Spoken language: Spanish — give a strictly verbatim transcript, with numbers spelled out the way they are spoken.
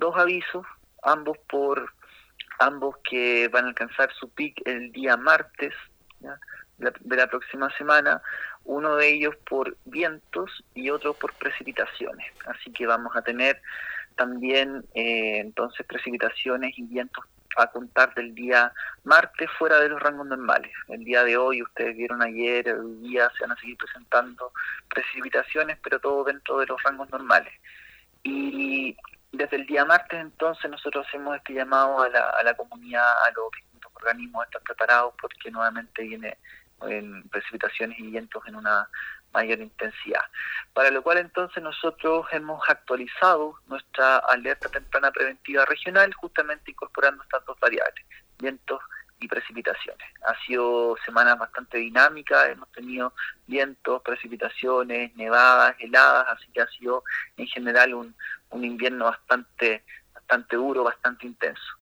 dos avisos, ambos por ambos que van a alcanzar su pic el día martes, ¿ya?, de, la, de la próxima semana, uno de ellos por vientos y otro por precipitaciones. Así que vamos a tener también eh, entonces precipitaciones y vientos a contar del día martes fuera de los rangos normales. El día de hoy, ustedes vieron ayer, el día se van a seguir presentando precipitaciones, pero todo dentro de los rangos normales. Y desde el día martes entonces nosotros hacemos este llamado a la, a la comunidad, a los distintos organismos a estar preparados, porque nuevamente viene en precipitaciones y vientos en una mayor intensidad. Para lo cual entonces nosotros hemos actualizado nuestra alerta temprana preventiva regional, justamente incorporando estas dos variables, vientos y precipitaciones. Ha sido semanas bastante dinámicas, hemos tenido vientos, precipitaciones, nevadas, heladas, así que ha sido en general un, un invierno bastante, bastante duro, bastante intenso.